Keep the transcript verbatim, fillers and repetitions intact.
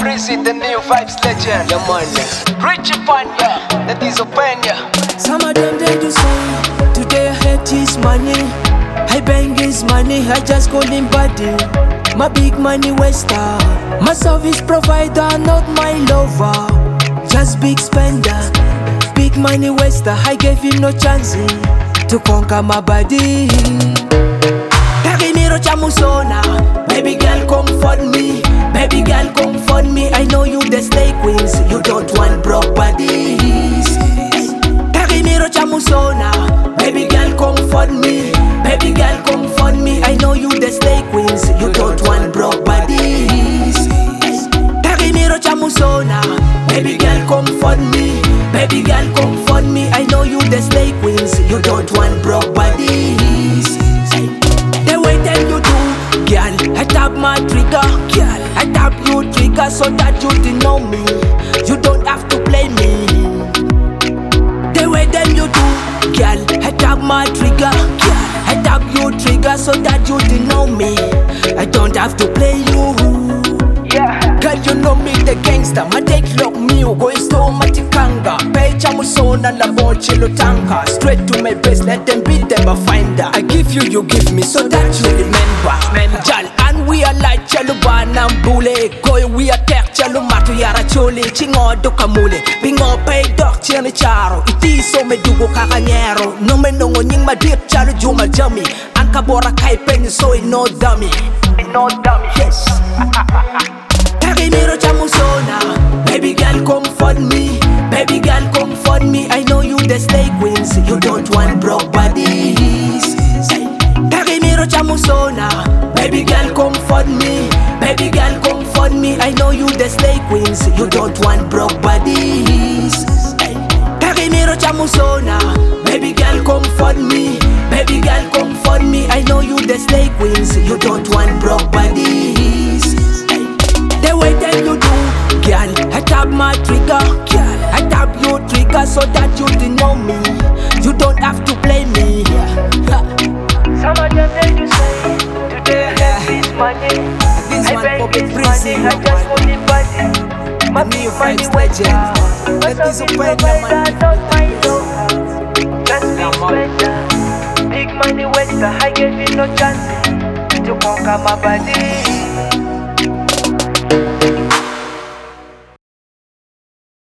Breezy, the new vibes legend. Yeah, man. Richie Panya, that is Openya. Some of them they do say, today I hate his money, I bang his money, I just call him buddy. My big money waster, my service provider, not my lover. Just big spender, big money waster, I gave him no chance to conquer my body. Karimiro Chamusona, baby girl comfort me, baby girl comfort me. I know you the slay queens, you don't want broke bodies. Karimiro Chamusona, baby girl comfort me, baby girl comfort me. I know you the slay queens, you don't want broke bodies. Karimiro Chamusona, baby girl comfort me, baby girl comfort me. I know you the slay queens, you don't want broke bodies. The way that you do, girl, I tap my trigger, girl, I tap you trigger so that you didn't know me. You don't have to play me. The way that you do, girl, I tap my trigger, girl, I tap you trigger so that you didn't know me. I don't have to play you. Yeah. Girl, you know me the gangster, my take lock me, you go store matikanga. Pay Chamusona la boche tanka. Straight to my base, let them beat them a finder. I give you, you give me, so that you remember. Jal, and we are like Chaluba Nambule. Go, we are tech Chalumatu Yara Chole, Chingo Dokamule. Bingo pay dog Chene Charo. It is so me dugo kakanyero. No me no ning my dear Chalu Juma Jummy. Ankabora Kai Pen, so it no dummy. No dummy, yes. Karimiro Chamusona, baby girl comfort me, baby girl comfort me. I know you the slay queens, you don't want broke bodies. Karimiro Chamusona, baby girl comfort me, baby girl comfort me. I know you the slay queens, you don't want broke bodies. Karimiro Chamusona, baby girl comfort me, baby girl comfort me. I know you the slay queens, you don't want broke bodies. The way that you do, girl, I tap my trigger, girl, I tap your trigger so that you didn't know me. You don't have to play me. Some of them they do say, today I have this money, I beg this money, I just want it body. My big money waster, my service provider, not my lover. Just big spender, big money waster, I gave you no chance to conquer my body.